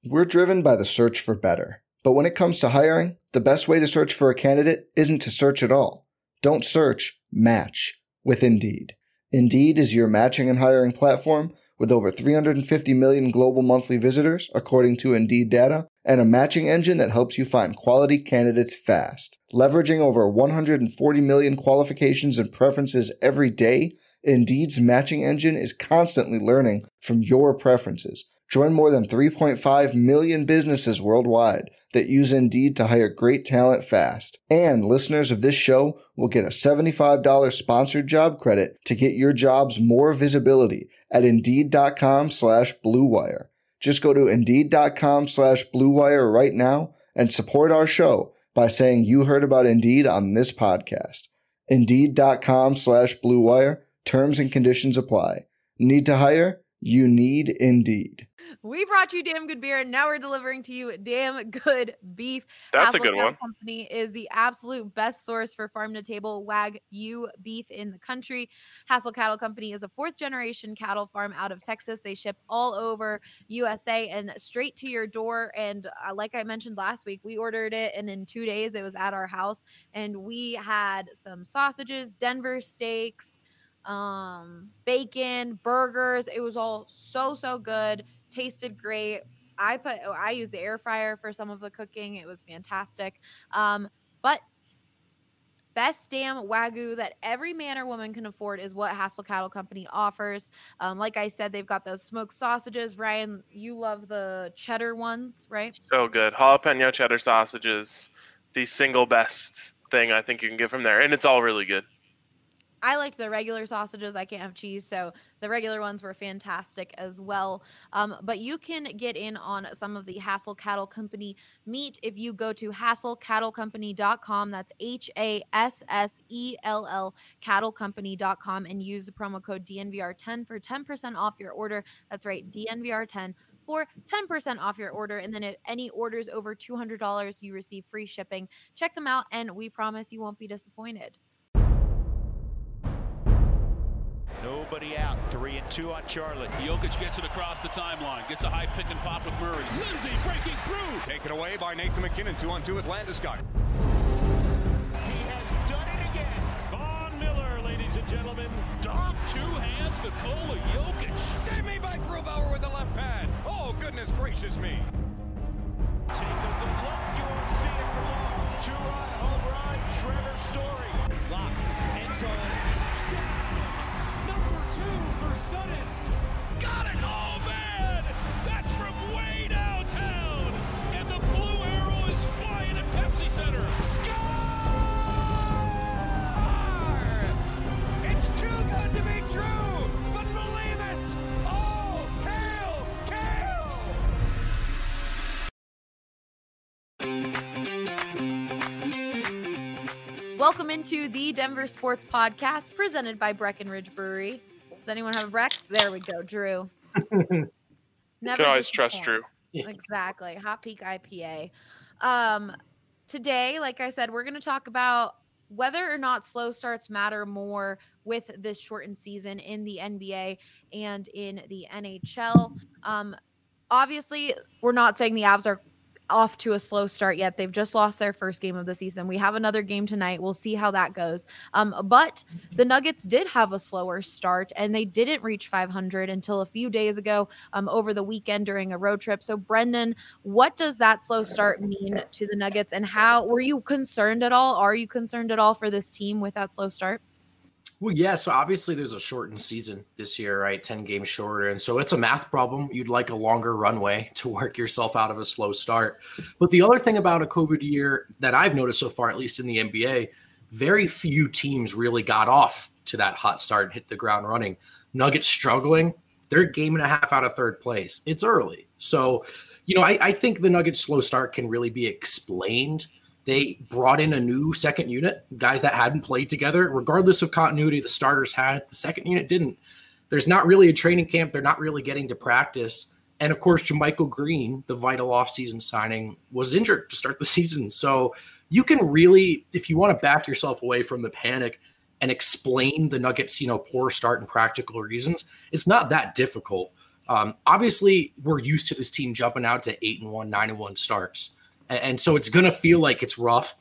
We're driven by the search for better. But when it comes to hiring, the best way to search for a candidate isn't to search at all. Don't search, match with Indeed. Indeed is your matching and hiring platform with over 350 million global monthly visitors, according to Indeed data, and a matching engine that helps you find quality candidates fast. Leveraging over 140 million qualifications and preferences every day, Indeed's matching engine is constantly learning from your preferences. Join more than 3.5 million businesses worldwide that use Indeed to hire great talent fast. And listeners of this show will get a $75 sponsored job credit to get your jobs more visibility at Indeed.com/Blue Wire. Just go to Indeed.com/Blue Wire right now and support our show by saying you heard about Indeed on this podcast. Indeed.com/Blue Wire. Terms and conditions apply. Need to hire? You need Indeed. We brought you damn good beer, and now we're delivering to you damn good beef. That's a good one. Company is the absolute best source for farm-to-table Wagyu beef in the country. Hassel Cattle Company is a fourth-generation cattle farm out of Texas. They ship all over USA and straight to your door. And like I mentioned last week, we ordered it, and in 2 days it was at our house. And we had some sausages, Denver steaks, bacon, burgers. It was all so good. Tasted great. I used the air fryer for some of the cooking. It was fantastic. But best damn Wagyu that every man or woman can afford is what Hassel Cattle Company offers. Like I said, they've got those smoked sausages. Ryan, you love the cheddar ones, right? So good. Jalapeno cheddar sausages, the single best thing I think you can get from there. And it's all really good. I liked the regular sausages. I can't have cheese, so the regular ones were fantastic as well. But you can get in on some of the Hassel Cattle Company meat if you go to HassellCattleCompany.com. That's HASSELL cattlecompany.com and use the promo code DNVR10 for 10% off your order. That's right, DNVR10 for 10% off your order. And then if any orders over $200, you receive free shipping. Check them out, and we promise you won't be disappointed. Nobody out. 3-2 on Charlotte. Jokic gets it across the timeline. Gets a high pick and pop with Murray. Lindsay breaking through. Taken away by Nathan McKinnon. 2-on-2 with Landeskog. He has done it again. Von Miller, ladies and gentlemen. Dom, two hands, Nikola Jokic. Save me by Grubauer with the left pad. Oh, goodness gracious me. Take a good look. You won't see it for long. Two-run home run. Trevor Story. Lock. End zone. Touchdown. Number 2 for Sutton. Got it! Oh, man! That's from way downtown! And the blue arrow is flying at Pepsi Center. Score! It's too good to be true, but believe it! Oh, hail, Kale! Welcome into the Denver Sports Podcast presented by Breckenridge Brewery. Does anyone have a Breck? There we go, Drew. You can always trust Drew. Exactly. Hot Peak IPA. Today, like I said, we're going to talk about whether or not slow starts matter more with this shortened season in the NBA and in the NHL. Obviously, we're not saying the Avs are off to a slow start yet. They've just lost their first game of the season. We have another game tonight. We'll see how that goes. But the Nuggets did have a slower start, and they didn't reach 500 until a few days ago over the weekend during a road trip. So, Brendan, what does that slow start mean to the Nuggets, and how were you concerned at all? Are you concerned at all for this team with that slow start? Well, yeah, so obviously there's a shortened season this year, right? 10 games shorter. And so it's a math problem. You'd like a longer runway to work yourself out of a slow start. But the other thing about a COVID year that I've noticed so far, at least in the NBA, very few teams really got off to that hot start and hit the ground running. Nuggets struggling. They're a game and a half out of third place. It's early. So, I think the Nuggets slow start can really be explained. They brought in a new second unit, guys that hadn't played together. Regardless of continuity, the starters had, the second unit didn't. There's not really a training camp. They're not really getting to practice. And, of course, JaMychal Green, the vital offseason signing, was injured to start the season. So you can really, if you want to back yourself away from the panic and explain the Nuggets, poor start and practical reasons, it's not that difficult. Obviously, we're used to this team jumping out to 8-1, 9-1 starts. And so it's going to feel like it's rough.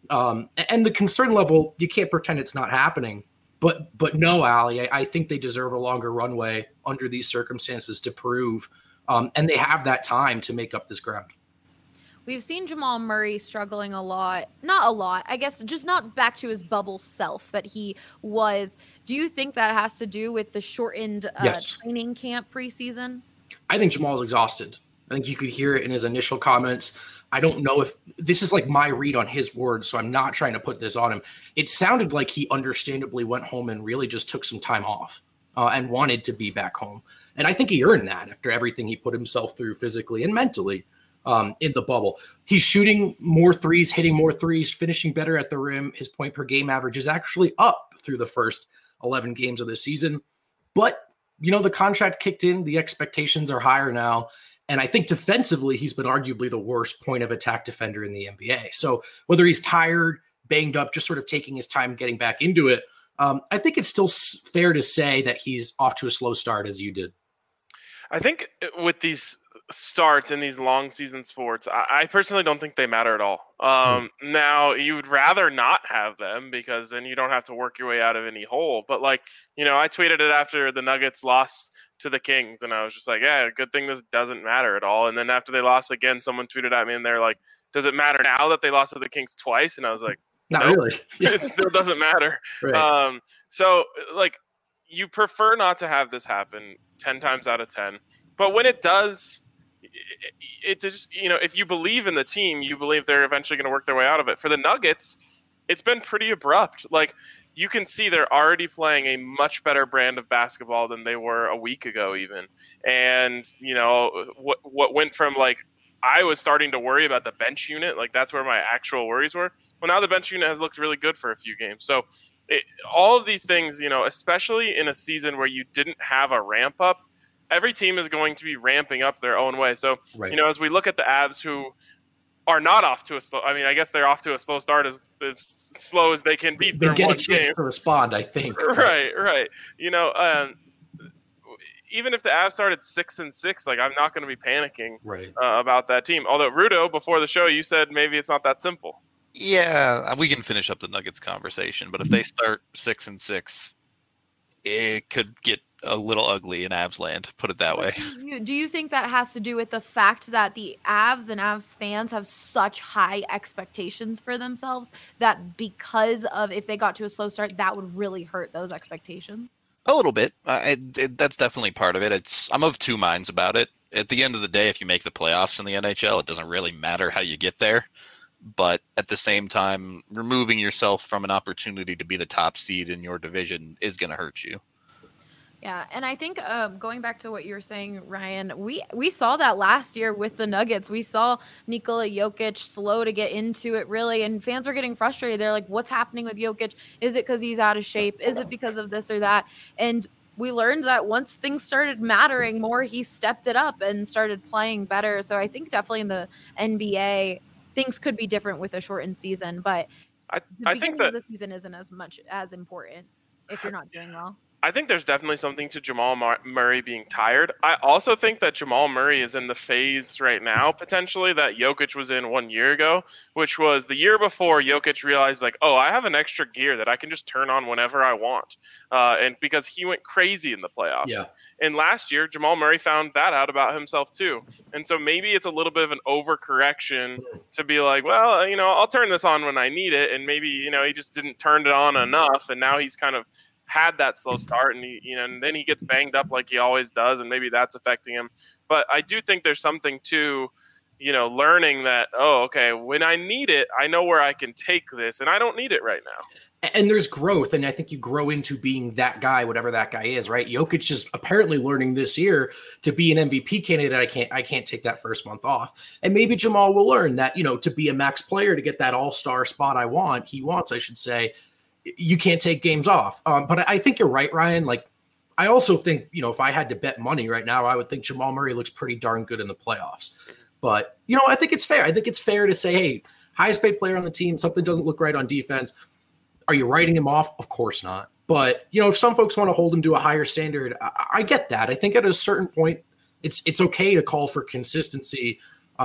And the concern level, you can't pretend it's not happening. But no, Allie, I think they deserve a longer runway under these circumstances to prove. And they have that time to make up this ground. We've seen Jamal Murray struggling a lot. Not a lot, I guess, just not back to his bubble self that he was. Do you think that has to do with the shortened training camp preseason? I think Jamal's exhausted. I think you could hear it in his initial comments. I don't know if this is like my read on his words, so I'm not trying to put this on him. It sounded like he understandably went home and really just took some time off and wanted to be back home. And I think he earned that after everything he put himself through physically and mentally. In the bubble. He's shooting more threes, hitting more threes, finishing better at the rim. His point per game average is actually up through the first 11 games of the season. But, the contract kicked in. The expectations are higher now. And I think defensively, he's been arguably the worst point of attack defender in the NBA. So whether he's tired, banged up, just sort of taking his time getting back into it, I think it's still fair to say that he's off to a slow start, as you did. I think with these starts in these long season sports, I personally don't think they matter at all. Now, you would rather not have them because then you don't have to work your way out of any hole. But I tweeted it after the Nuggets lost to the Kings, and I was just like, yeah, good thing this doesn't matter at all. And then after they lost again, someone tweeted at me and they're like, does it matter now that they lost to the Kings twice? And I was like, not really. It still doesn't matter. Right. So you prefer not to have this happen 10 times out of 10. But when it does, it just, if you believe in the team, you believe they're eventually going to work their way out of it. For the Nuggets, it's been pretty abrupt. You can see they're already playing a much better brand of basketball than they were a week ago even. And, what went from I was starting to worry about the bench unit, that's where my actual worries were. Well, now the bench unit has looked really good for a few games. So all of these things, especially in a season where you didn't have a ramp up, every team is going to be ramping up their own way. So, right. As we look at the Avs who are not off to a slow, I guess they're off to a slow start as slow as they can be. They get a chance to respond, I think. Right. Even if the Avs started 6-6, I'm not going to be panicking about that team. Although, Rudo, before the show, you said maybe it's not that simple. Yeah, we can finish up the Nuggets conversation, but if they start 6-6, it could get a little ugly in Avs land, put it that way. Do you think that has to do with the fact that the Avs and Avs fans have such high expectations for themselves that because of if they got to a slow start, that would really hurt those expectations? A little bit. That's definitely part of it. I'm of two minds about it. At the end of the day, if you make the playoffs in the NHL, it doesn't really matter how you get there. But at the same time, removing yourself from an opportunity to be the top seed in your division is going to hurt you. Yeah, and I think going back to what you were saying, Ryan, we saw that last year with the Nuggets. We saw Nikola Jokic slow to get into it, really, and fans were getting frustrated. They're like, what's happening with Jokic? Is it because he's out of shape? Is it because of this or that? And we learned that once things started mattering more, he stepped it up and started playing better. So I think definitely in the NBA, things could be different with a shortened season, but I think that the season isn't as important if you're not doing well. I think there's definitely something to Jamal Murray being tired. I also think that Jamal Murray is in the phase right now, potentially, that Jokic was in 1 year ago, which was the year before Jokic realized, I have an extra gear that I can just turn on whenever I want. And because he went crazy in the playoffs. Yeah. And last year, Jamal Murray found that out about himself too. And so maybe it's a little bit of an overcorrection to be like, well, I'll turn this on when I need it. And maybe, he just didn't turn it on enough. And now he's kind of had that slow start, and and then he gets banged up like he always does, and maybe that's affecting him. But I do think there's something to, learning that, okay, when I need it, I know where I can take this, and I don't need it right now. And there's growth, and I think you grow into being that guy, whatever that guy is, right? Jokic is apparently learning this year to be an MVP candidate. I can't take that first month off. And maybe Jamal will learn that, to be a max player, to get that all-star spot I should say, you can't take games off. But I think you're right, Ryan. I also think, if I had to bet money right now, I would think Jamal Murray looks pretty darn good in the playoffs. But, I think it's fair. I think it's fair to say, hey, highest paid player on the team, something doesn't look right on defense. Are you writing him off? Of course not. But, if some folks want to hold him to a higher standard, I get that. I think at a certain point, it's okay to call for consistency.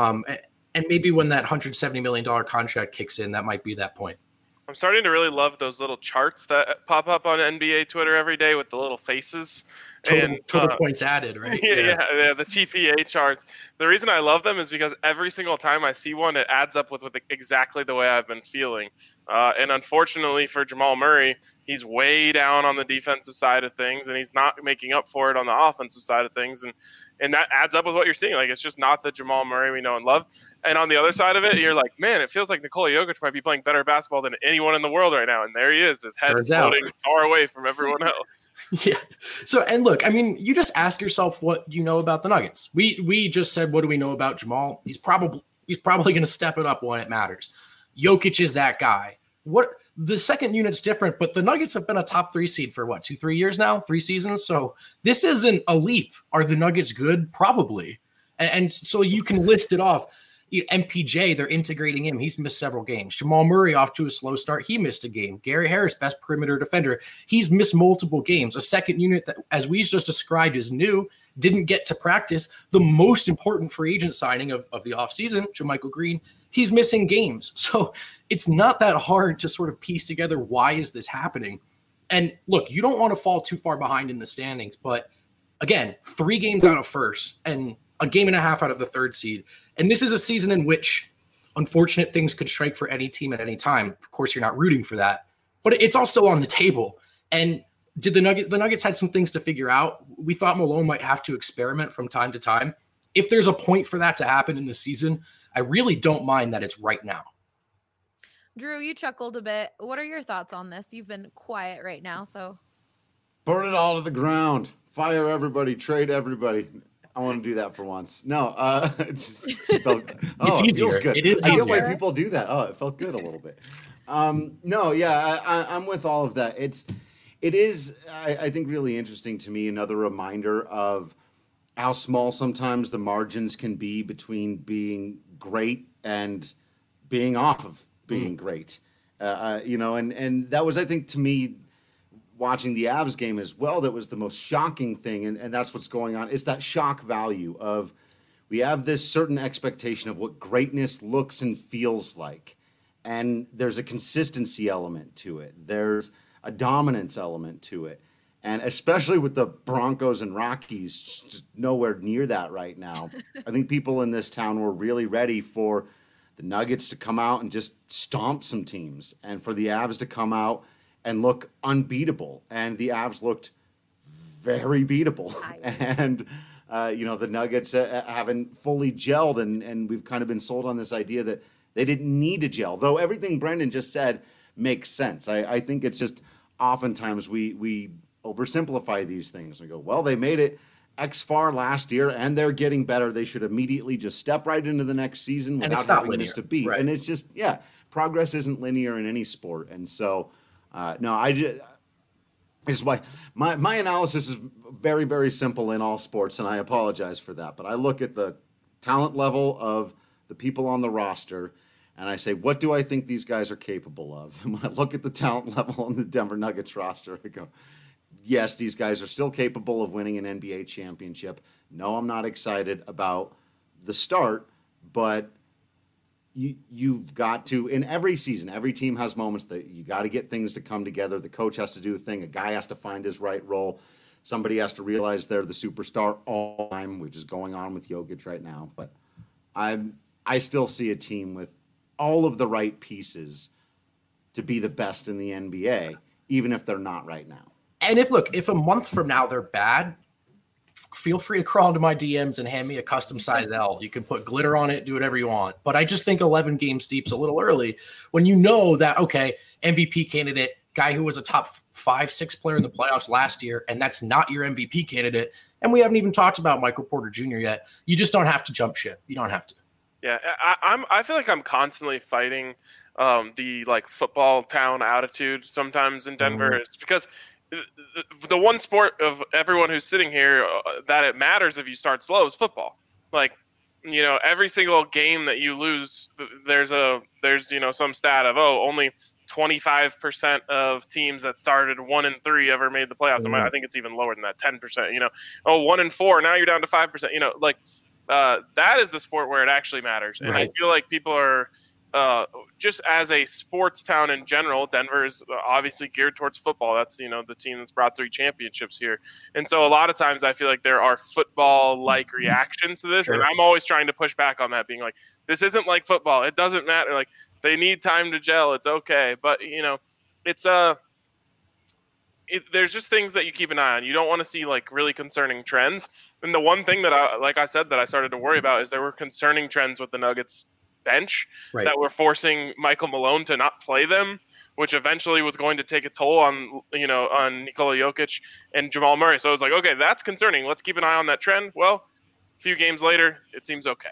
And maybe when that $170 million contract kicks in, that might be that point. I'm starting to really love those little charts that pop up on NBA Twitter every day with the little faces. Total points added, right? Yeah, the TPA charts. The reason I love them is because every single time I see one, it adds up with exactly the way I've been feeling. And unfortunately for Jamal Murray, he's way down on the defensive side of things, and he's not making up for it on the offensive side of things. And that adds up with what you're seeing. Like, it's just not the Jamal Murray we know and love. And on the other side of it, you're like, man, it feels like Nikola Jokic might be playing better basketball than anyone in the world right now. And there he is, his head floating far away from everyone else. Yeah. So, and look, I mean, you just ask yourself what you know about the Nuggets. We just said, what do we know about Jamal? He's probably going to step it up when it matters. Jokic is that guy. The second unit's different, but the Nuggets have been a top 3 seed for 2-3 years now, 3 seasons. So this isn't a leap. Are the Nuggets good? Probably. And so you can list it off. MPJ, they're integrating him. He's missed several games. Jamal Murray off to a slow start. He missed a game. Gary Harris, best perimeter defender. He's missed multiple games. A second unit that, as we just described, is new, didn't get to practice. The most important free agent signing of the offseason, JaMychal Green, he's missing games. So it's not that hard to sort of piece together why is this happening. And look, you don't want to fall too far behind in the standings, but again, 3 games out of first and a game and a half out of the 3rd seed. And this is a season in which unfortunate things could strike for any team at any time. Of course, you're not rooting for that, but it's all still on the table. And did the Nuggets had some things to figure out. We thought Malone might have to experiment from time to time. If there's a point for that to happen in the season, I really don't mind that it's right now. Drew, you chuckled a bit. What are your thoughts on this? You've been quiet right now, so. Burn it all to the ground. Fire everybody. Trade everybody. I want to do that for once. No, it just felt. Oh, it feels good. It is. I get why people do that. Oh, it felt good a little bit. No, yeah, I'm with all of that. It is. I think really interesting to me. Another reminder of how small sometimes the margins can be between being great and being off of being great. And that was, I think, to me, watching the Avs game as well, that was the most shocking thing, and that's what's going on. It's that shock value of we have this certain expectation of what greatness looks and feels like, and there's a consistency element to it. There's a dominance element to it, and especially with the Broncos and Rockies, just nowhere near that right now. I think people in this town were really ready for the Nuggets to come out and just stomp some teams, and for the Avs to come out and look unbeatable. And the Avs looked very beatable. And, the Nuggets haven't fully gelled, and we've kind of been sold on this idea that they didn't need to gel, though everything Brendan just said makes sense. I think it's just oftentimes we oversimplify these things and go, well, they made it X far last year and they're getting better. They should immediately just step right into the next season without having missed a beat. Right. And it's just, progress isn't linear in any sport. And so, this is why my analysis is very, very simple in all sports, and I apologize for that. But I look at the talent level of the people on the roster, and I say, what do I think these guys are capable of? And when I look at the talent level on the Denver Nuggets roster, I go, yes, these guys are still capable of winning an NBA championship. No, I'm not excited about the start, but you've got to, in every season, every team has moments that you got to get things to come together. The coach has to do a thing. A guy has to find his right role. Somebody has to realize they're the superstar all the time, which is going on with Jokic right now. But I still see a team with all of the right pieces to be the best in the NBA, even if they're not right now. And if a month from now they're bad, feel free to crawl into my DMs and hand me a custom size L. You can put glitter on it, do whatever you want. But I just think 11 games deep's a little early when you know that, okay, MVP candidate, guy who was a top 5-6 player in the playoffs last year, and that's not your MVP candidate. And we haven't even talked about Michael Porter Jr. yet. You just don't have to jump ship. You don't have to. Yeah, I feel like I'm constantly fighting the football town attitude sometimes in Denver. It's because the one sport of everyone who's sitting here that it matters if you start slow is football. Every single game that you lose, there's some stat of only 25% of teams that started 1-3 ever made the playoffs. I think it's even lower than that, 10%. 1-4, now you're down to 5%. That is the sport where it actually matters. And I feel like people are just as a sports town in general, Denver is obviously geared towards football. That's, the team that's brought 3 championships here. And so a lot of times I feel like there are football-like reactions to this. Sure. And I'm always trying to push back on that, being like, this isn't like football. It doesn't matter. Like, they need time to gel. It's okay. But, it's there's just things that you keep an eye on. You don't want to see like really concerning trends. And the one thing that I started to worry about is there were concerning trends with the Nuggets bench that were forcing Michael Malone to not play them, which eventually was going to take a toll on Nikola Jokic and Jamal Murray. So I was like, okay, that's concerning. Let's keep an eye on that trend. Well, a few games later, it seems okay.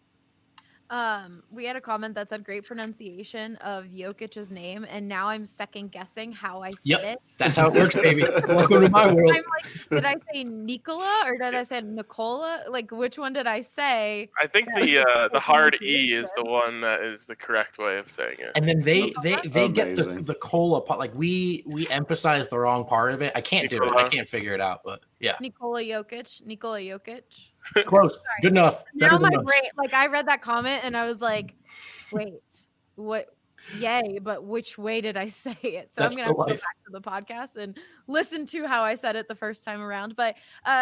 We had a comment that said great pronunciation of Jokic's name, and now I'm second guessing how I said it. That's how it works, baby. Welcome to my world. I'm like, did I say Nikola or did I say Nicola? Like, which one did I say? I think the hard E is the one that is the correct way of saying it. And then they get the cola part. Like we emphasize the wrong part of it. I can't do it. I can't figure it out. But yeah, Nikola Jokic. Close. Good enough. Now my brain, like, I read that comment and I was like, wait, what? Yay, but which way did I say it? So I'm gonna have to go back to the podcast and listen to how I said it the first time around. But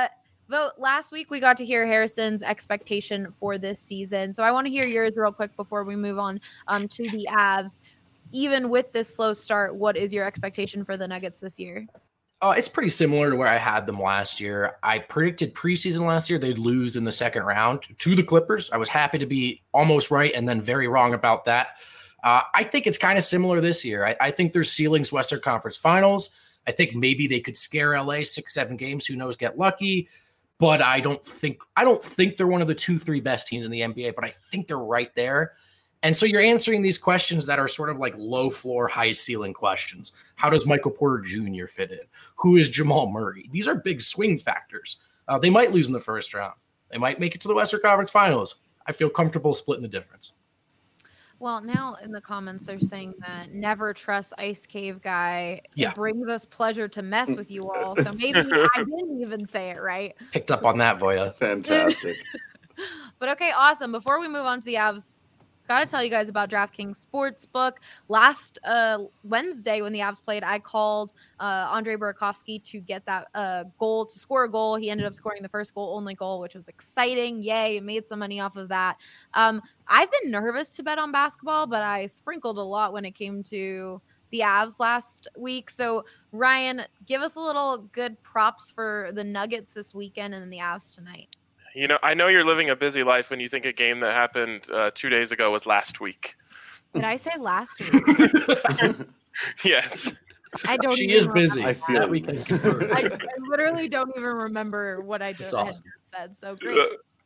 last week we got to hear Harrison's expectation for this season. So I want to hear yours real quick before we move on to the Avs. Even with this slow start, what is your expectation for the Nuggets this year? It's pretty similar to where I had them last year. I predicted preseason last year they'd lose in the second round to the Clippers. I was happy to be almost right and then very wrong about that. I think it's kind of similar this year. I think their ceiling's Western Conference Finals. I think maybe they could scare LA 6-7 games. Who knows? Get lucky. But I don't think they're one of the 2-3 best teams in the NBA. But I think they're right there. And so you're answering these questions that are sort of like low floor, high ceiling questions. How does Michael Porter Jr. fit in? Who is Jamal Murray? These are big swing factors. They might lose in the first round. They might make it to the Western Conference Finals. I feel comfortable splitting the difference. Well, now in the comments, they're saying that never trust Ice Cave Guy. Yeah. It brings us pleasure to mess with you all. So maybe I didn't even say it right. Picked up on that, Voya. Fantastic. But okay, awesome. Before we move on to the Avs, got to tell you guys about DraftKings Sportsbook. Last Wednesday when the Avs played, I called Andre Burakovsky to get that goal, to score a goal. He ended up scoring the first only goal, which was exciting. Yay, made some money off of that. I've been nervous to bet on basketball, but I sprinkled a lot when it came to the Avs last week. So, Ryan, give us a little good props for the Nuggets this weekend and then the Avs tonight. I know you're living a busy life when you think a game that happened 2 days ago was last week. Did I say last week? Yes. I don't. She is busy. I feel that we can confirm. I literally don't even remember what I just said. So great.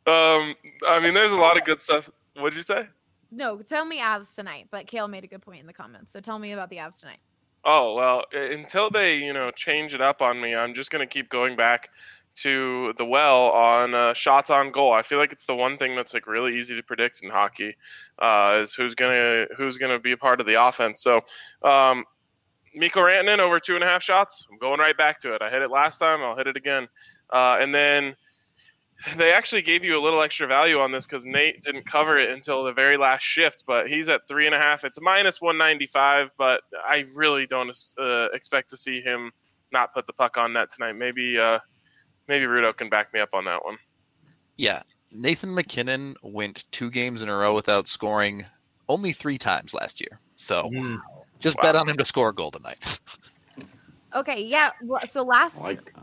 I mean, there's a lot of good stuff. What did you say? No, tell me Avs tonight. But Kale made a good point in the comments. So tell me about the Avs tonight. Oh, well, until they, change it up on me, I'm just going to keep going back to the well on shots on goal. I feel like it's the one thing that's like really easy to predict in hockey, is who's gonna be a part of the offense. So Mikko Rantanen over 2.5 shots. I'm going right back to it. I hit it last time. I'll hit it again. And then they actually gave you a little extra value on this because Nate didn't cover it until the very last shift, but he's at 3.5. It's minus 195, but I really don't expect to see him not put the puck on net tonight. Maybe Rudo can back me up on that one. Yeah. Nathan McKinnon went 2 games in a row without scoring only 3 times last year. So just bet on him to score a goal tonight. Okay, yeah. So last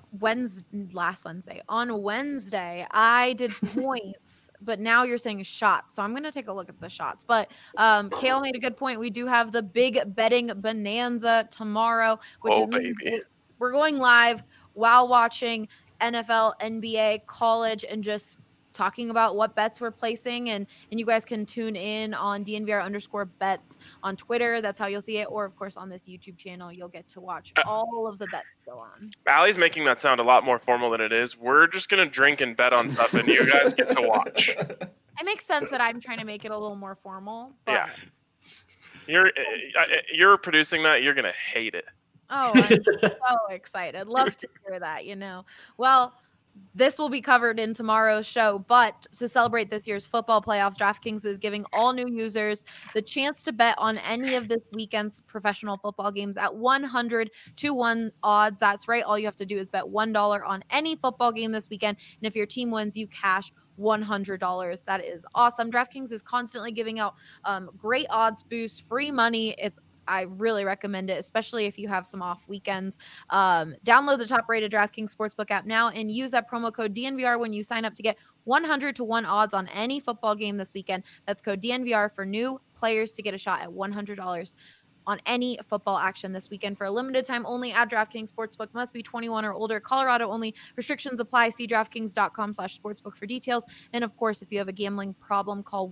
Wednesday, on Wednesday, I did points, but now you're saying shots. So I'm going to take a look at the shots. But Kale made a good point. We do have the big betting bonanza tomorrow, which we're going live while watching NFL, NBA, college, and just talking about what bets we're placing. And you guys can tune in on DNVR_bets on Twitter. That's how you'll see it. Or, of course, on this YouTube channel, you'll get to watch all of the bets go on. Allie's making that sound a lot more formal than it is. We're just going to drink and bet on stuff, and you guys get to watch. It makes sense that I'm trying to make it a little more formal. But yeah. You're producing that. You're gonna hate it. Oh, I'm so excited. Love to hear that, Well, this will be covered in tomorrow's show, but to celebrate this year's football playoffs, DraftKings is giving all new users the chance to bet on any of this weekend's professional football games at 100-1 odds. That's right. All you have to do is bet $1 on any football game this weekend. And if your team wins, you cash $100. That is awesome. DraftKings is constantly giving out great odds boosts, free money. I really recommend it, especially if you have some off weekends. Download the top-rated DraftKings Sportsbook app now and use that promo code DNVR when you sign up to get 100-1 odds on any football game this weekend. That's code DNVR for new players to get a shot at $100 on any football action this weekend for a limited time only at DraftKings Sportsbook. Must be 21 or older. Colorado only. Restrictions apply. See DraftKings.com/sportsbook for details. And of course, if you have a gambling problem, call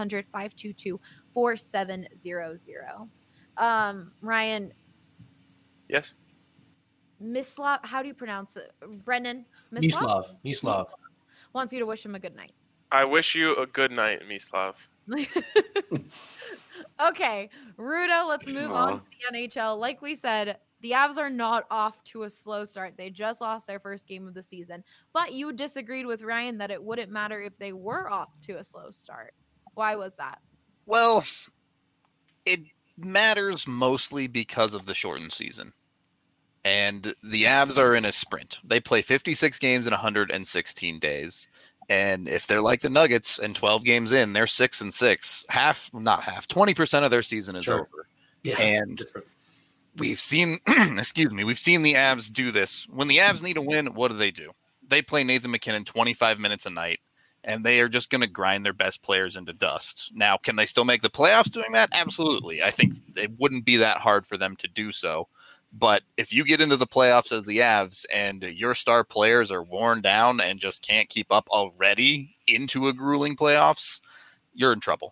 1-800-522-4700. Ryan. Yes. Mislav, how do you pronounce it? Brennan? Mislav. Wants you to wish him a good night. I wish you a good night, Mislav. Okay, Rudo, let's move on to the NHL. Like we said, the Avs are not off to a slow start. They just lost their first game of the season. But you disagreed with Ryan that it wouldn't matter if they were off to a slow start. Why was that? Well, it matters mostly because of the shortened season. And the Avs are in a sprint. They play 56 games in 116 days. And if they're like the Nuggets and 12 games in, they're 6-6. 20% of their season is over. Yeah, and we've seen, we've seen the Avs do this. When the Avs need a win, what do? They play Nathan McKinnon 25 minutes a night. And they are just going to grind their best players into dust. Now, can they still make the playoffs doing that? Absolutely. I think it wouldn't be that hard for them to do so. But if you get into the playoffs as the Avs and your star players are worn down and just can't keep up already into a grueling playoffs, you're in trouble.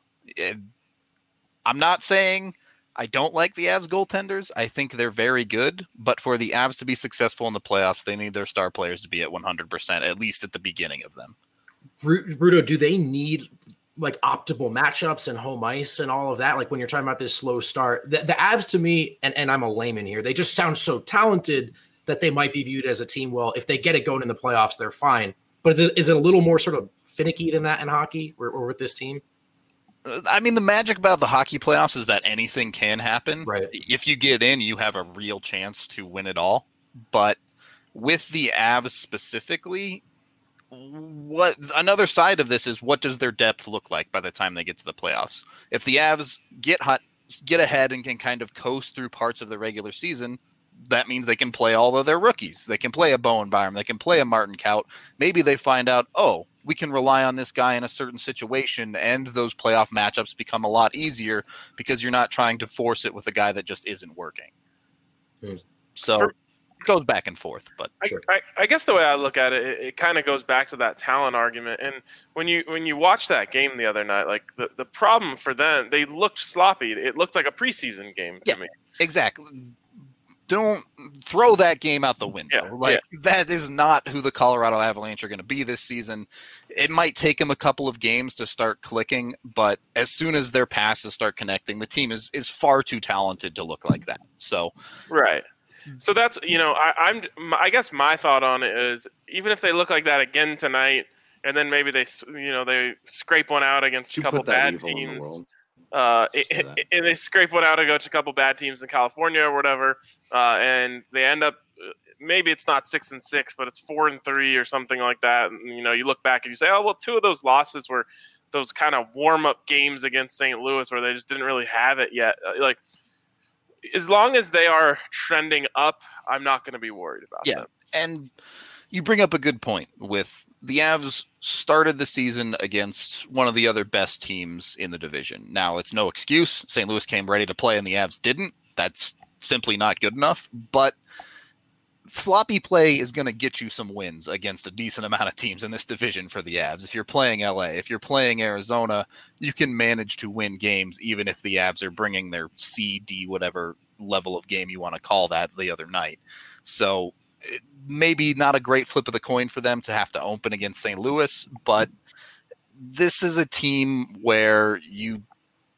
I'm not saying I don't like the Avs goaltenders. I think they're very good. But for the Avs to be successful in the playoffs, they need their star players to be at 100%, at least at the beginning of them. Rudo, do they need like optimal matchups and home ice and all of that? Like when you're talking about this slow start, the Avs to me, and I'm a layman here, they just sound so talented that they might be viewed as a team. Well, if they get it going in the playoffs, they're fine. But is it a little more sort of finicky than that in hockey or with this team? I mean, the magic about the hockey playoffs is that anything can happen. Right. If you get in, you have a real chance to win it all. But with the Avs specifically, what another side of this is, what does their depth look like by the time they get to the playoffs? If the Avs get ahead and can kind of coast through parts of the regular season, that means they can play all of their rookies. They can play a Bowen Byram. They can play a Martin Kaut. Maybe they find out, we can rely on this guy in a certain situation, and those playoff matchups become a lot easier because you're not trying to force it with a guy that just isn't working. So it goes back and forth. But sure. I guess the way I look at it, it kind of goes back to that talent argument. And when you watch that game the other night, like the problem for them, they looked sloppy. It looked like a preseason game to me. Exactly. Don't throw that game out the window. That is not who the Colorado Avalanche are going to be this season. It might take them a couple of games to start clicking, but as soon as their passes start connecting, the team is far too talented to look like that. So, right. So that's, I guess my thought on it is, even if they look like that again tonight, and then maybe they scrape one out against a couple bad teams. And they scrape one out against a couple bad teams in California or whatever, and they end up, maybe it's not 6-6, but it's 4-3 or something like that. And, you look back and you say, two of those losses were those kind of warm-up games against St. Louis where they just didn't really have it yet. Like, as long as they are trending up, I'm not going to be worried about them. And you bring up a good point with the Avs started the season against one of the other best teams in the division. Now, it's no excuse. St. Louis came ready to play and the Avs didn't. That's simply not good enough. But sloppy play is going to get you some wins against a decent amount of teams in this division for the Avs. If you're playing LA, if you're playing Arizona, you can manage to win games even if the Avs are bringing their C, D, whatever level of game you want to call that the other night. So maybe not a great flip of the coin for them to have to open against St. Louis, but this is a team where you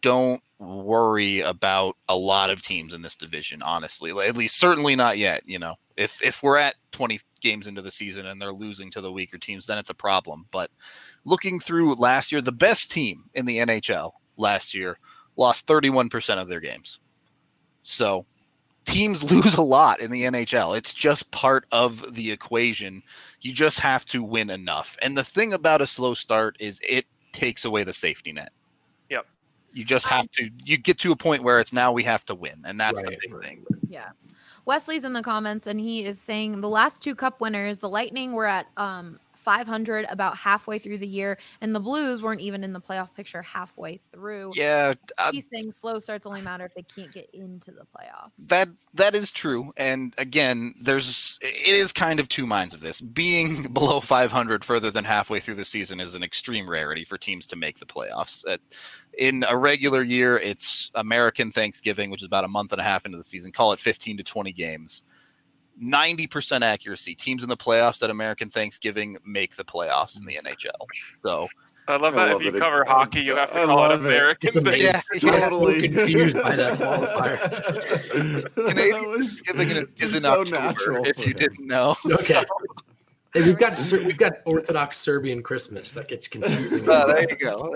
don't worry about a lot of teams in this division, honestly. At least certainly not yet. If we're at 20 games into the season and they're losing to the weaker teams, then it's a problem. But looking through last year, the best team in the NHL last year lost 31% of their games. So teams lose a lot in the NHL. It's just part of the equation. You just have to win enough. And the thing about a slow start is it takes away the safety net. Yep. You just have to, you get to a point where it's now we have to win. And that's the big thing. Yeah. Wesley's in the comments and he is saying the last 2 cup winners, the Lightning were at 500 about halfway through the year, and the Blues weren't even in the playoff picture halfway through. Yeah, he's saying slow starts only matter if they can't get into the playoffs. That is true, and again, it is kind of two minds of this. Being below 500 further than halfway through the season is an extreme rarity for teams to make the playoffs. In a regular year, it's American Thanksgiving, which is about a month and a half into the season. Call it 15 to 20 games. 90% accuracy. Teams in the playoffs at American Thanksgiving make the playoffs in the NHL. So I love that. If you cover hockey, you have to call it American. It's amazing. Yeah, totally confused by that qualifier. Canadian Thanksgiving is in so October, natural if you didn't know. Okay. Hey, we've got Orthodox Serbian Christmas. That gets confusing. There you go.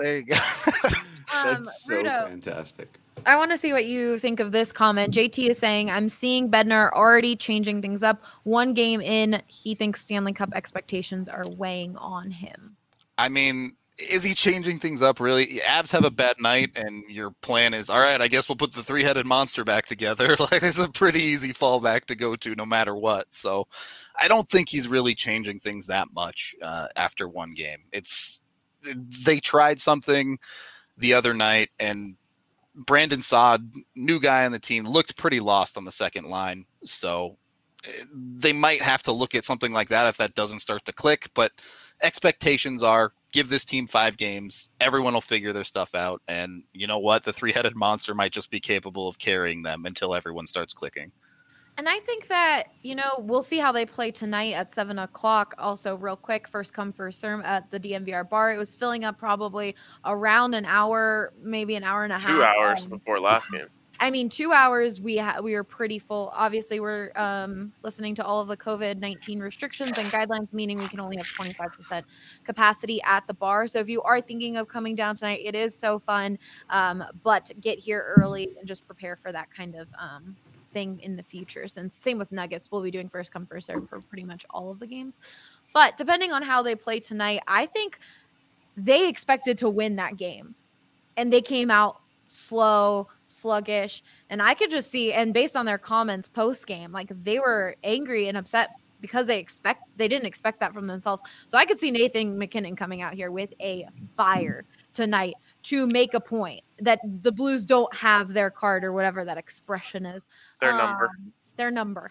That's so Rudo, fantastic. I want to see what you think of this comment. JT is saying, I'm seeing Bednar already changing things up. 1 game in, he thinks Stanley Cup expectations are weighing on him. I mean, is he changing things up, really? Avs have a bad night, and your plan is, all right, I guess we'll put the 3-headed monster back together. Like, it's a pretty easy fallback to go to no matter what. So I don't think he's really changing things that much after 1 game. They tried something the other night, and Brandon Saad, new guy on the team, looked pretty lost on the second line. So they might have to look at something like that if that doesn't start to click. But expectations are, give this team 5 games. Everyone will figure their stuff out. And you know what? The 3-headed monster might just be capable of carrying them until everyone starts clicking. And I think that, we'll see how they play tonight at 7 o'clock. Also, real quick, first come, first serve at the DNVR bar. It was filling up probably around an hour, maybe an hour and a half. 2 hours before last game. I mean, 2 hours, we were pretty full. Obviously, we're listening to all of the COVID-19 restrictions and guidelines, meaning we can only have 25% capacity at the bar. So if you are thinking of coming down tonight, it is so fun. But get here early and just prepare for that kind of thing in the future. Since same with Nuggets, we'll be doing first come, first serve for pretty much all of the games. But depending on how they play tonight, I think they expected to win that game. And they came out slow, sluggish, and I could just see, and based on their comments post game, like they were angry and upset because they didn't expect that from themselves. So I could see Nathan MacKinnon coming out here with a fire tonight to make a point that the Blues don't have their card or whatever that expression is. Their number. Their number.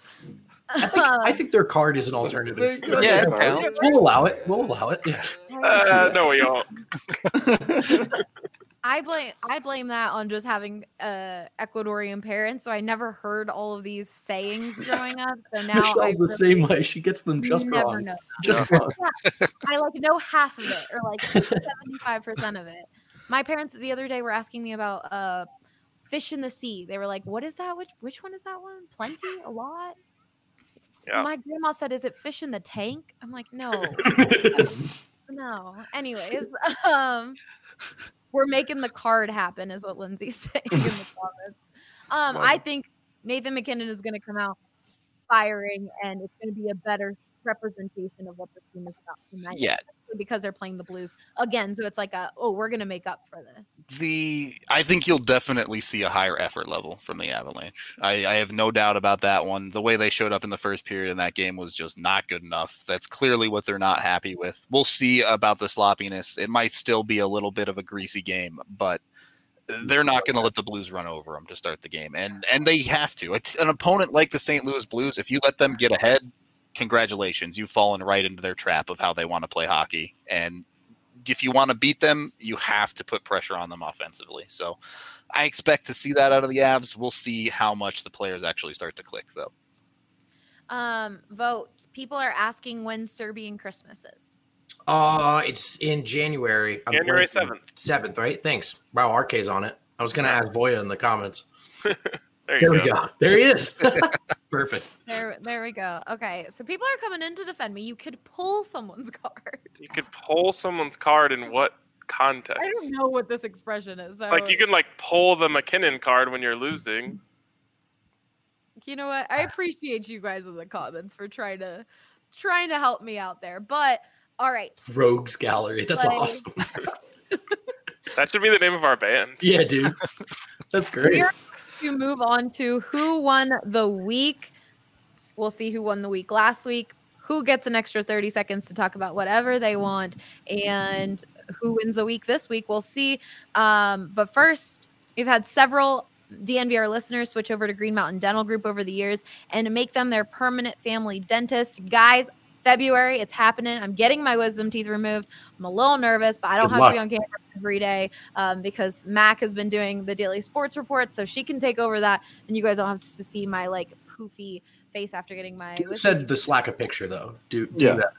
I think their card is an alternative. Yeah, we'll allow it. Yeah. No, we don't. I blame that on just having Ecuadorian parents, so I never heard all of these sayings growing up. So now Michelle's the same way. She gets them just wrong. Just wrong. Yeah, I know half of it, or 75% of it. My parents the other day were asking me about fish in the sea. They were like, "What is that? Which one is that one? Plenty? A lot?" Yeah. My grandma said, "Is it fish in the tank?" I'm like, "No." No. Anyways, we're making the card happen, is what Lindsay's saying in the comments. I think Nathan MacKinnon is going to come out firing, and it's going to be a better representation of what this team is about tonight. Yeah. Because they're playing the Blues again. So it's like, we're going to make up for this. I think you'll definitely see a higher effort level from the Avalanche. I have no doubt about that one. The way they showed up in the first period in that game was just not good enough. That's clearly what they're not happy with. We'll see about the sloppiness. It might still be a little bit of a greasy game, but they're not going to let the Blues run over them to start the game. And they have to. An opponent like the St. Louis Blues, if you let them get ahead, congratulations, you've fallen right into their trap of how they want to play hockey. And if you want to beat them, you have to put pressure on them offensively. So I expect to see that out of the Avs. We'll see how much the players actually start to click, though. Vote. People are asking when Serbian Christmas is. It's in January. January 7th. 7th, right? Thanks. Wow, RK's on it. I was going to ask Voya in the comments. There we go. There he is. Perfect. There we go. Okay, so people are coming in to defend me. You could pull someone's card. You could pull someone's card in what context? I don't know what this expression is. So, Like you can pull the McKinnon card when you're losing. You know what? I appreciate you guys in the comments for trying to help me out there. But all right. Rogues Gallery. That's awesome. That should be the name of our band. Yeah, dude. That's great. We're to move on to who won the week. We'll see who won the week last week, who gets an extra 30 seconds to talk about whatever they want, and who wins the week this week. We'll see. But first, we've had several DNVR listeners switch over to Green Mountain Dental Group over the years and to make them their permanent family dentist. Guys, February, it's happening. I'm getting my wisdom teeth removed. I'm a little nervous, but I don't have to be on camera every day because Mac has been doing the daily sports report, so she can take over that, and you guys don't have to see my poofy face after getting my You said the Slack a picture though. Do that.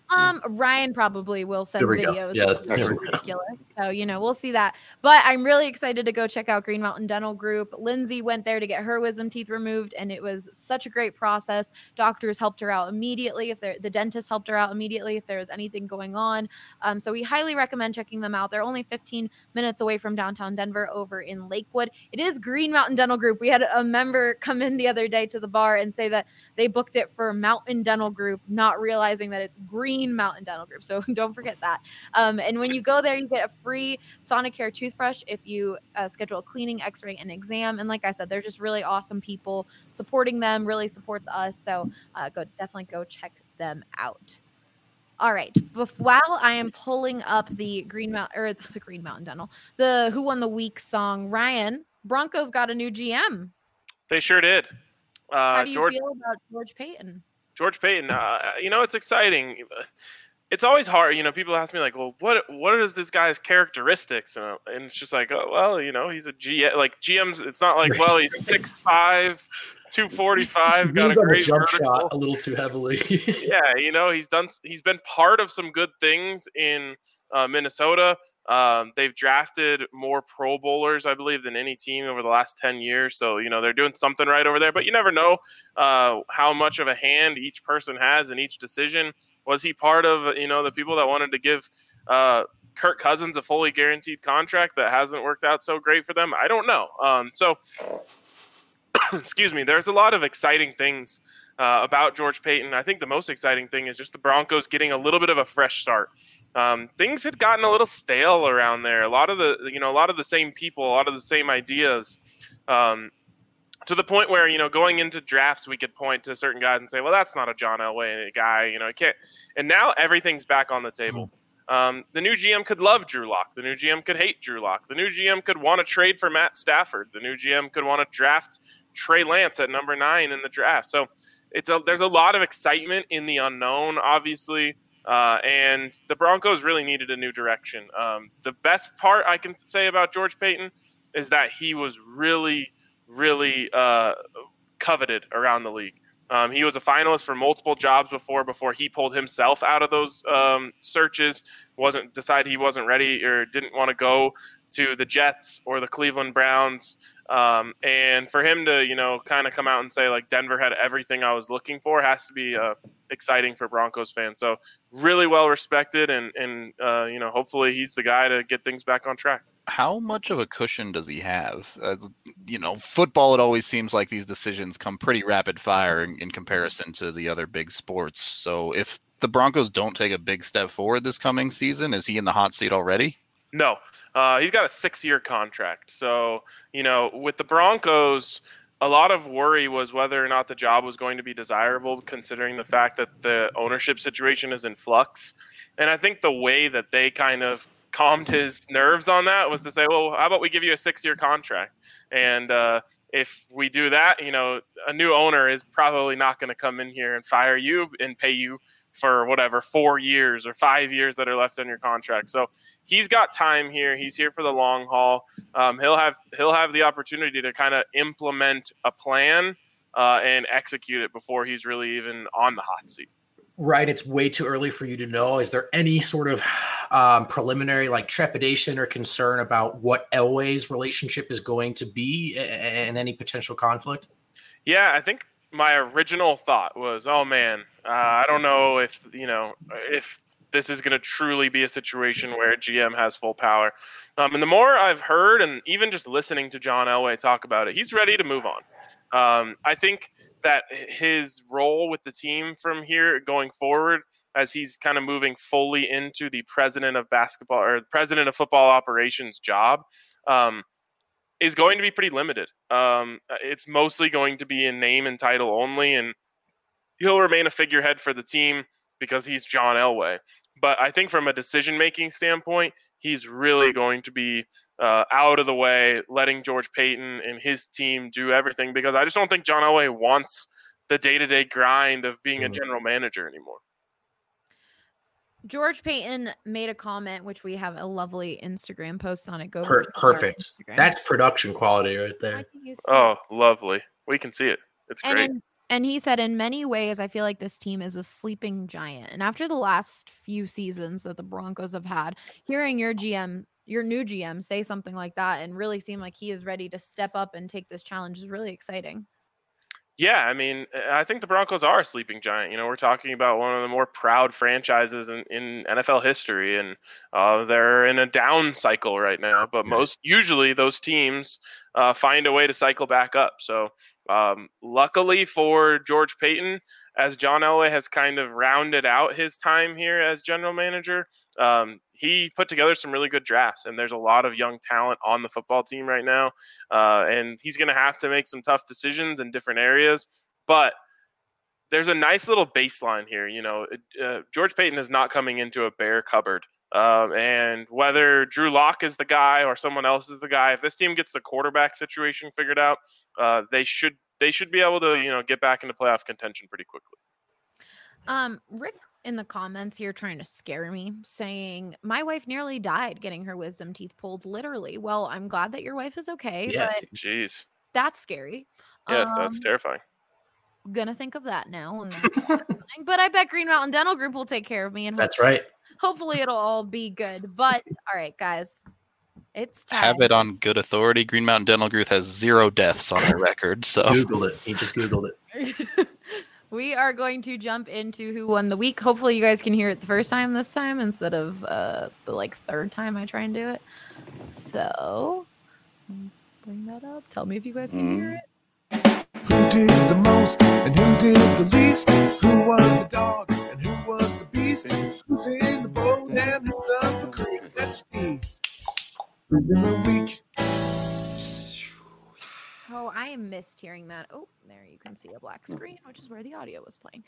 Ryan probably will send videos. Yeah, that's ridiculous. So, we'll see that. But I'm really excited to go check out Green Mountain Dental Group. Lindsay went there to get her wisdom teeth removed, and it was such a great process. Doctors helped her out immediately. The dentist helped her out immediately if there was anything going on. So we highly recommend checking them out. They're only 15 minutes away from downtown Denver over in Lakewood. It is Green Mountain Dental Group. We had a member come in the other day to the bar and say that they booked it for Mountain Dental Group, not realizing that it's Green Mountain Dental Group. So don't forget that. And when you go there, you get a free Sonicare toothbrush if you schedule a cleaning, x-ray, and exam. And like I said, they're just really awesome people. Supporting them really supports us. So definitely go check them out. All right. While I am pulling up the Green Mountain Dental, the Who Won the Week song, Ryan, Broncos got a new GM. They sure did. How do you feel about George Payton? George Payton, it's exciting. It's always hard. People ask me well, what is this guy's characteristics? And it's just he's a GM. GMs, it's not he's 6'5", 245, got a great jump vertical shot a little too heavily. Yeah, he's been part of some good things in Minnesota. They've drafted more Pro Bowlers, I believe, than any team over the last 10 years. So, they're doing something right over there. But you never know how much of a hand each person has in each decision. Was he part of, the people that wanted to give Kirk Cousins a fully guaranteed contract that hasn't worked out so great for them? I don't know. Excuse me. There's a lot of exciting things about George Payton. I think the most exciting thing is just the Broncos getting a little bit of a fresh start. Things had gotten a little stale around there. A lot of the same people, a lot of the same ideas, to the point where, going into drafts, we could point to certain guys and say, well, that's not a John Elway guy, I can't. And now everything's back on the table. The new GM could love Drew Lock. The new GM could hate Drew Lock. The new GM could want to trade for Matt Stafford. The new GM could want to draft Trey Lance at number 9 in the draft. So there's a lot of excitement in the unknown, obviously. And the Broncos really needed a new direction. The best part I can say about George Payton is that he was really, really coveted around the league. He was a finalist for multiple jobs before he pulled himself out of those searches, decided he wasn't ready or didn't want to go to the Jets or the Cleveland Browns. And for him to, kind of come out and say Denver had everything I was looking for has to be exciting for Broncos fans. So really well respected and hopefully he's the guy to get things back on track. How much of a cushion does he have? Football, it always seems like these decisions come pretty rapid fire in comparison to the other big sports. So if the Broncos don't take a big step forward this coming season, is he in the hot seat already? No. He's got a 6-year contract. So, with the Broncos, a lot of worry was whether or not the job was going to be desirable, considering the fact that the ownership situation is in flux. And I think the way that they kind of calmed his nerves on that was to say, well, how about we give you a 6-year contract? And if we do that, a new owner is probably not going to come in here and fire you and pay you for 4 years or 5 years that are left on your contract. So he's got time here. He's here for the long haul. He'll have the opportunity to kind of implement a plan and execute it before he's really even on the hot seat. Right, it's way too early for you to know. Is there any sort of preliminary like trepidation or concern about what Elway's relationship is going to be and any potential conflict? Yeah, I think my original thought was, oh man, I don't know if this is going to truly be a situation where GM has full power. And the more I've heard, and even just listening to John Elway talk about it, he's ready to move on. I think that his role with the team from here going forward, as he's kind of moving fully into the president of basketball or president of football operations job, is going to be pretty limited. It's mostly going to be in name and title only, and he'll remain a figurehead for the team because he's John Elway. But I think from a decision-making standpoint, he's really going to be out of the way, letting George Paton and his team do everything, because I just don't think John Elway wants the day-to-day grind of being a general manager anymore. George Paton made a comment, which we have a lovely Instagram post on it. Go perfect. That's production quality right there. Oh, lovely. We can see it. It's great. And he said, in many ways, I feel like this team is a sleeping giant. And after the last few seasons that the Broncos have had, hearing your new GM say something like that and really seem like he is ready to step up and take this challenge is really exciting. Yeah, I mean, I think the Broncos are a sleeping giant. You know, we're talking about one of the more proud franchises in NFL history, and they're in a down cycle right now. But usually those teams find a way to cycle back up. So luckily for George Paton, as John Elway has kind of rounded out his time here as general manager, he put together some really good drafts, and there's a lot of young talent on the football team right now. And he's going to have to make some tough decisions in different areas, but there's a nice little baseline here. You know, George Paton is not coming into a bare cupboard. And whether Drew Lock is the guy or someone else is the guy, if this team gets the quarterback situation figured out, they should be able to, get back into playoff contention pretty quickly. Rick in the comments here trying to scare me, saying my wife nearly died getting her wisdom teeth pulled, literally. Well, I'm glad that your wife is okay. Yeah, but jeez, that's scary. Yes, that's terrifying. Gonna think of that now. But I bet Green Mountain Dental Group will take care of me, and that's right. Hopefully it'll all be good. But all right, guys, it's time. Have it on good authority. Green Mountain Dental Group has 0 deaths on their record. So Googled it. He just Googled it. We are going to jump into who won the week. Hopefully you guys can hear it the first time this time instead of the third time I try and do it. So let's bring that up. Tell me if you guys can hear it. Who did the most and who did the least? Who was the dog and who was the beast? Who's in the boat and who's up the creek? Let's see. Who's in the week? Oh, I missed hearing that. Oh, there you can see a black screen, which is where the audio was playing.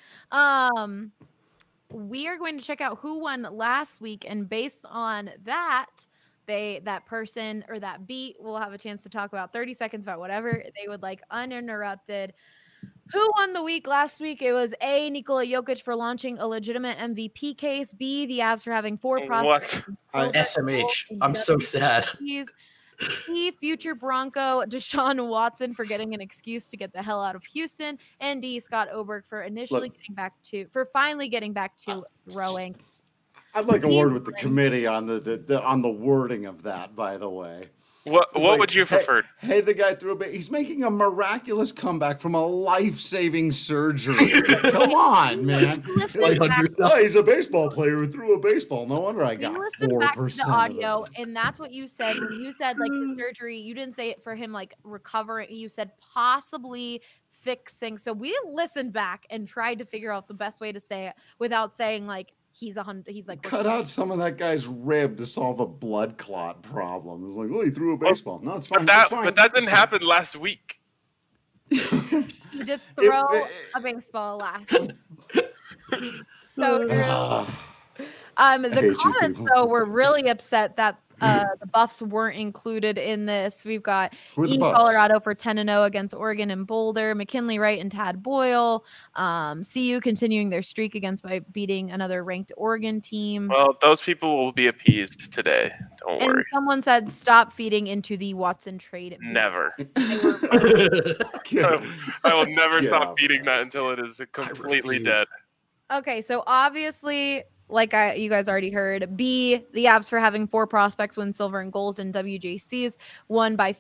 We are going to check out who won last week, and based on that, that person or that beat will have a chance to talk about 30 seconds about whatever they would like uninterrupted. Who won the week last week? It was A, Nikola Jokic for launching a legitimate MVP case. B, the Avs for having 4 prospects. SMH. I'm so sad. C, future Bronco Deshaun Watson for getting an excuse to get the hell out of Houston. And D, Scott Oberg for finally getting back to throwing. I'd like a word with the committee on the wording of that, by the way. What would you have preferred? Hey, the guy threw he's making a miraculous comeback from a life-saving surgery. Come on, man. He's a baseball player who threw a baseball. No wonder I got 4%. The audio, and that's what you said when you said like the surgery. You didn't say it for him like recovering. You said possibly fixing. So we listened back and tried to figure out the best way to say it without saying like he's like cut out some of that guy's rib to solve a blood clot problem. It's like, he threw a baseball. No, it's fine. But that didn't happen last week. He just throw a baseball last. So the comments though were really upset that the Buffs weren't included in this. We've got Colorado for 10-0 against Oregon and Boulder, McKinley Wright and Tad Boyle, CU continuing their streak by beating another ranked Oregon team. Well, those people will be appeased today. Don't worry. And someone said stop feeding into the Watson trade. Never. I will never stop feeding that until it is completely dead. Okay, so obviously, like you guys already heard, B, the Avs for having 4 prospects win silver and gold in WJCs won by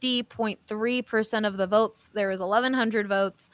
50.3% of the votes. There was 1,100 votes.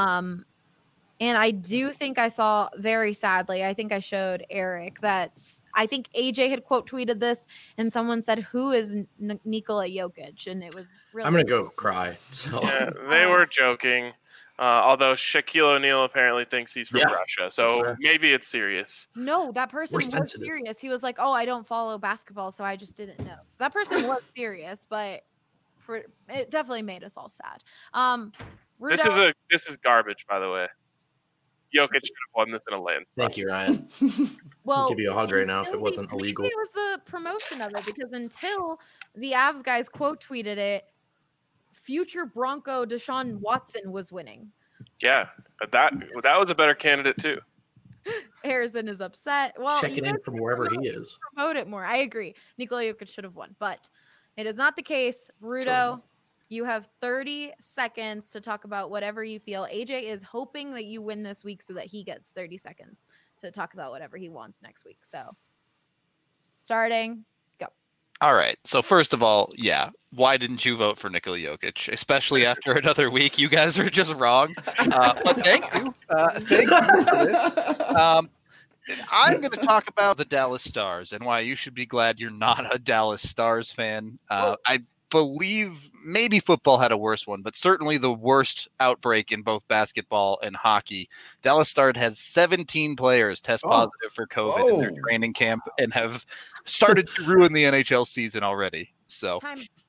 And I do think I saw, very sadly, I think I showed Eric that I think AJ had quote tweeted this, and someone said, "Who is Nikola Jokic?" And it was really. I'm gonna go cry. So Yeah, they were joking. Although Shaquille O'Neal apparently thinks he's from Russia, so maybe it's serious. No, that person was sensitive. serious. He was like, "Oh, I don't follow basketball, so I just didn't know." So that person was serious, but it definitely made us all sad. Rudo, This is garbage, by the way. Jokic should have won this in a landslide. thank you, Ryan. well, I'll give you a hug right now if it maybe- wasn't illegal. Maybe it was the promotion of it, because until the Avs guys quote tweeted it, future Bronco Deshaun Watson was winning. Yeah, that was a better candidate too. Harrison is upset. Well, Checking in from wherever he is. Promote it more. I agree. Nikola Jokic should have won, but it is not the case. Rudo, you have 30 seconds to talk about whatever you feel. AJ is hoping that you win this week so that he gets 30 seconds to talk about whatever he wants next week. So, starting, go. All right. So first of all, yeah, why didn't you vote for Nikola Jokic, especially after another week? You guys are just wrong. But thank you. Thank you for this. I'm going to talk about the Dallas Stars and why you should be glad you're not a Dallas Stars fan. I believe maybe football had a worse one, but certainly the worst outbreak in both basketball and hockey. Dallas Stars has 17 players test positive for COVID in their training camp and have started to ruin the NHL season already. So,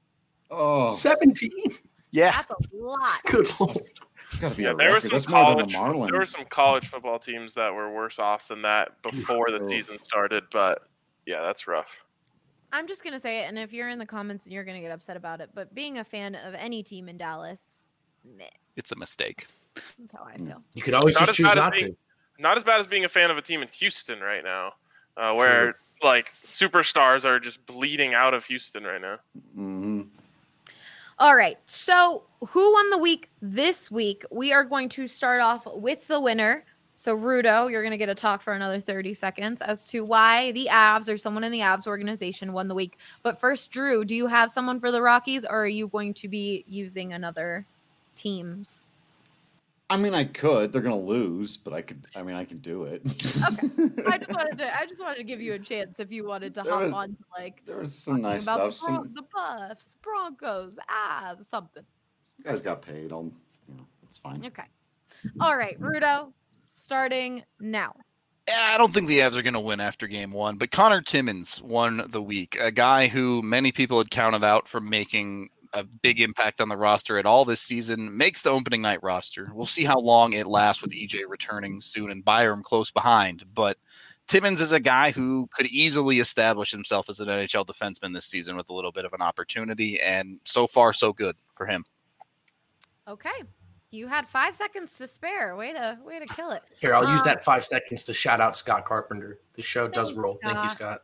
17? Yeah. That's a lot. Good Lord. It's got to be Yeah, a there were record. some That's more than the college. Marlins. There were some college football teams that were worse off than that before the season started. But yeah, that's rough. I'm just going to say it, and if you're in the comments and you're going to get upset about it, but being a fan of any team in Dallas, meh, It's a mistake. that's how I feel. You could always Not just as choose bad as not being- to. Not as bad as being a fan of a team in Houston right now, where like superstars are just bleeding out of Houston right now. Mm-hmm. All right. So, who won the week this week? We are going to start off with the winner. So, Rudo, you're going to get a talk for another 30 seconds as to why the Avs or someone in the Avs organization won the week. But first, Drew, do you have someone for the Rockies, or are you going to be using another team's? I mean, I could. They're gonna lose, but I could. I mean, I can do it. Okay. I just wanted to give you a chance if you wanted to hop on to like There was some nice about stuff. the Buffs, Broncos, Avs, something. Some guys got paid. It's fine. Okay. All right, Rudo, starting now. I don't think the Avs are going to win after game one, but Connor Timmins won the week, a guy who many people had counted out from making a big impact on the roster at all this season, makes the opening night roster. We'll see how long it lasts with EJ returning soon and Byram close behind, but Timmins is a guy who could easily establish himself as an NHL defenseman this season with a little bit of an opportunity, and so far so good for him. Okay. You had 5 seconds to spare. Way to kill it. Here, I'll use that 5 seconds to shout out Scott Carpenter. The show does roll. Thank you, Scott.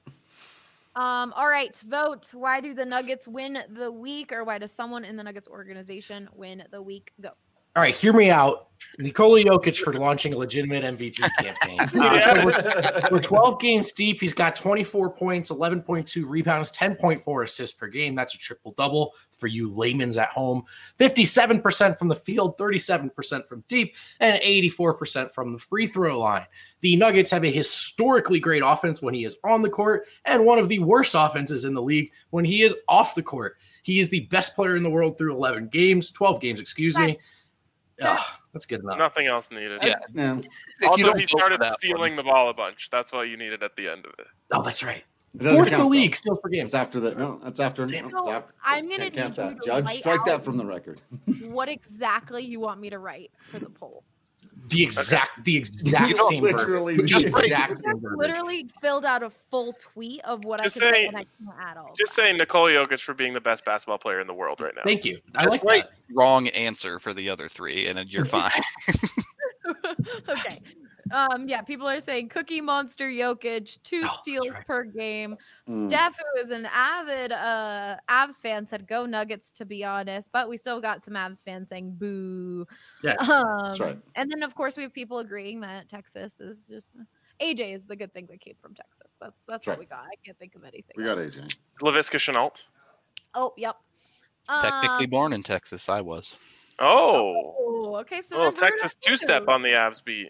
All right, vote. Why do the Nuggets win the week, or why does someone in the Nuggets organization win the week? Go. All right, hear me out. Nikola Jokic for launching a legitimate MVP campaign. So we're 12 games deep. He's got 24 points, 11.2 rebounds, 10.4 assists per game. That's a triple-double for you layman's at home. 57% from the field, 37% from deep, and 84% from the free throw line. The Nuggets have a historically great offense when he is on the court, and one of the worst offenses in the league when he is off the court. He is the best player in the world through 12 games, excuse me. That's good enough. Nothing else needed. Yeah. Also, he started stealing the ball a bunch. That's what you needed at the end of it. Oh, that's right. Fourth in the league, steals per game. It's after that. No, that's after. I'm going to count need that. you to Judge, write strike out that from the record. what exactly you want me to write for the poll. The exact same literally verbiage. just The exact same verbiage. Literally filled out a full tweet of what Just I could say- say, and I can't add all. Just saying Nikola Jokic for being the best basketball player in the world right now. Thank you. I Just like write that. wrong answer for the other three, and then you're fine. Okay. Yeah, people are saying Cookie Monster Jokic, 2 steals per game. Steph, who is an avid Avs fan, said go Nuggets, to be honest, but we still got some Avs fans saying boo. Yeah, that's right. And then, of course, we have people agreeing that Texas is just AJ is the good thing that came from Texas. That's what we got. I can't think of anything. We got AJ. Laviska Shenault. Oh, yep. Technically born in Texas, I was. Oh. Okay. So Texas two-step on the Avs beat.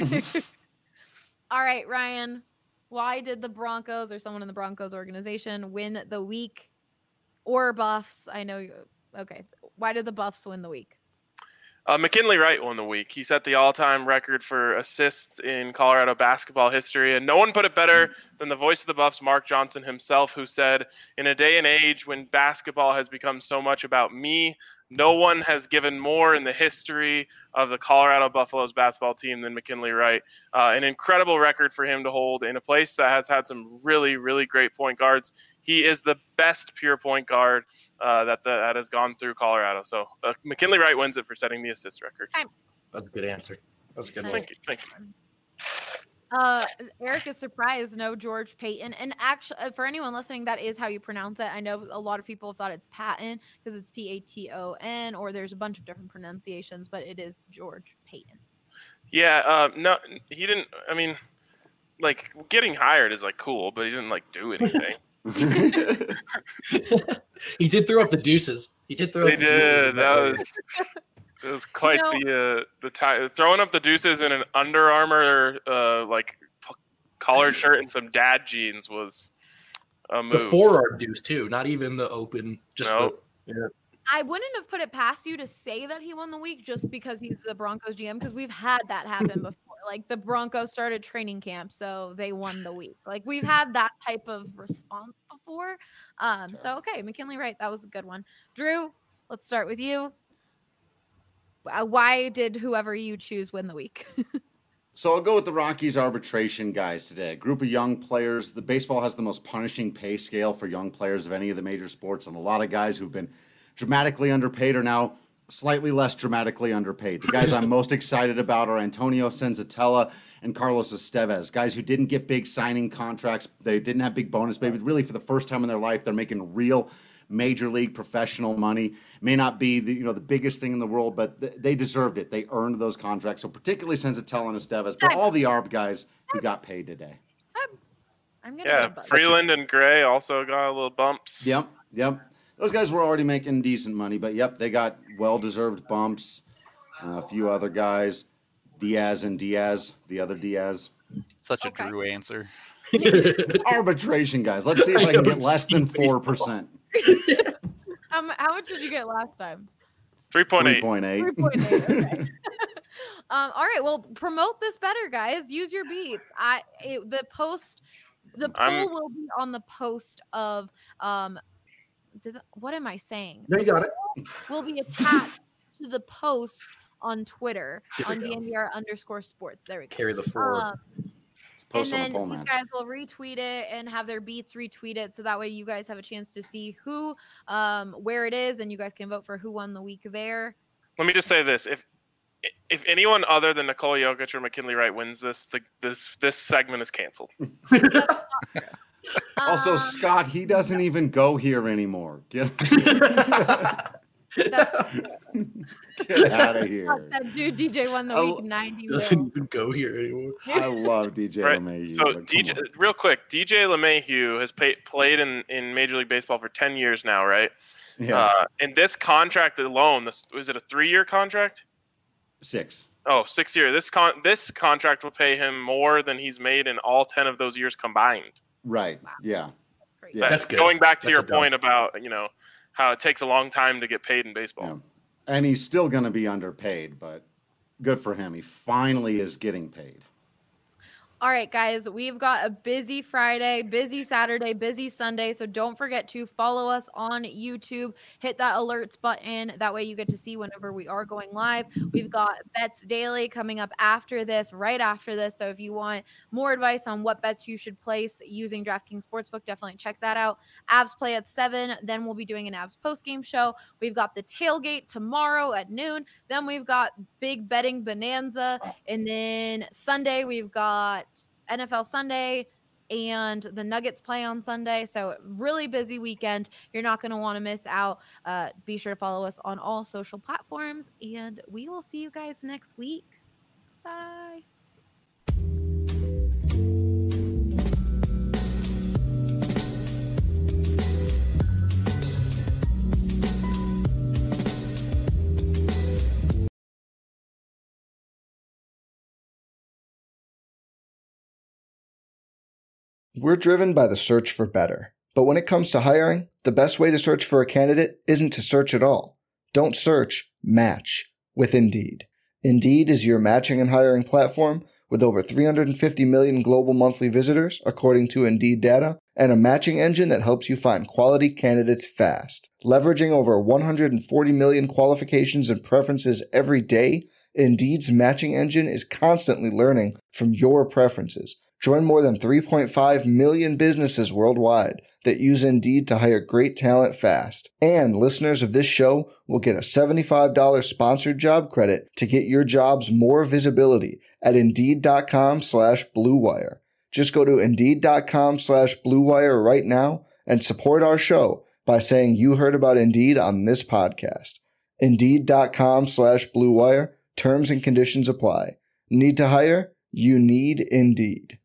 All right, Ryan. Why did the Broncos or someone in the Broncos organization win the week? Or Buffs? I know you. Okay. Why did the Buffs win the week? McKinley Wright won the week. He set the all-time record for assists in Colorado basketball history, and no one put it better than the voice of the Buffs, Mark Johnson himself, who said, in a day and age when basketball has become so much about me, no one has given more in the history of the Colorado Buffaloes basketball team than McKinley Wright. An incredible record for him to hold in a place that has had some really, really great point guards. He is the best pure point guard that has gone through Colorado. So McKinley Wright wins it for setting the assist record. That's a good answer. That's a good one. Thank you. Eric is surprised. No George Payton. And actually, for anyone listening, that is how you pronounce it. I know a lot of people thought it's Patton because it's Paton, or there's a bunch of different pronunciations, but it is George Payton. Yeah. No, he didn't. I mean, like, getting hired is like cool, but he didn't like do anything. He did throw up the deuces. Deuces. It was quite the time. Throwing up the deuces in an Under Armour collared shirt and some dad jeans was a move. The forearm deuce too, not even the open. Just I wouldn't have put it past you to say that he won the week just because he's the Broncos GM, because we've had that happen before. Like, the Broncos started training camp, so they won the week. Like, we've had that type of response before. So okay, McKinley Wright, that was a good one. Drew, let's start with you. Why did whoever you choose win the week? So I'll go with the Rockies arbitration guys today. A group of young players. The baseball has the most punishing pay scale for young players of any of the major sports, and a lot of guys who've been dramatically underpaid are now slightly less dramatically underpaid. The guys I'm most excited about are Antonio Senzatella and Carlos Estevez, guys who didn't get big signing contracts. They didn't have big bonus payments. Really, for the first time in their life, they're making real major league professional money. May not be the biggest thing in the world, but they deserved it. They earned those contracts. So particularly Senzatella and Estevez, but all the ARB guys who got paid today. Freeland and Gray also got a little bumps. Yep. Those guys were already making decent money, but they got well-deserved bumps. A few other guys, Diaz, the other Diaz. Such a Drew answer. Arbitration guys. Let's see if I can get less than 4%. How much did you get last time? 3.8. 3.8. Okay. All right. Well, promote this better, guys. Use your beats. The poll will be on the post of what am I saying? No, you got it. Will be attached to the post on Twitter on DNVR_sports. There we go. Carry the forward. And then you guys will retweet it and have their beats retweet it, so that way you guys have a chance to see who, where it is, and you guys can vote for who won the week there. Let me just say this: if anyone other than Nikola Jokic or McKinley Wright wins this segment is canceled. Also, Scott, he doesn't even go here anymore. Get out of here. That dude DJ won the week 90. Doesn't even go here anymore. I love DJ LeMahieu. So real quick, DJ LeMahieu has played in Major League Baseball for 10 years now, right? Yeah. And this contract alone, was it a 3-year contract? 6. Oh, 6 year. This contract will pay him more than he's made in all 10 of those years combined. Right. Yeah. Yeah. That's good. Going back to your point about how it takes a long time to get paid in baseball. Yeah. And he's still going to be underpaid, but good for him. He finally is getting paid. All right, guys, we've got a busy Friday, busy Saturday, busy Sunday. So don't forget to follow us on YouTube. Hit that alerts button. That way you get to see whenever we are going live. We've got Bets Daily coming up after this, right after this. So if you want more advice on what bets you should place using DraftKings Sportsbook, definitely check that out. Avs play at 7. Then we'll be doing an Avs postgame show. We've got the tailgate tomorrow at noon. Then we've got big betting bonanza. And then Sunday, we've got NFL Sunday and the Nuggets play on Sunday. So really busy weekend. You're not going to want to miss out. Be sure to follow us on all social platforms, and we will see you guys next week. Bye. We're driven by the search for better. But when it comes to hiring, the best way to search for a candidate isn't to search at all. Don't search, match with Indeed. Indeed is your matching and hiring platform with over 350 million global monthly visitors, according to Indeed data, and a matching engine that helps you find quality candidates fast. Leveraging over 140 million qualifications and preferences every day, Indeed's matching engine is constantly learning from your preferences. Join more than 3.5 million businesses worldwide that use Indeed to hire great talent fast. And listeners of this show will get a $75 sponsored job credit to get your jobs more visibility at Indeed.com/Blue Wire. Just go to Indeed.com/Blue Wire right now and support our show by saying you heard about Indeed on this podcast. Indeed.com/Blue Wire. Terms and conditions apply. Need to hire? You need Indeed.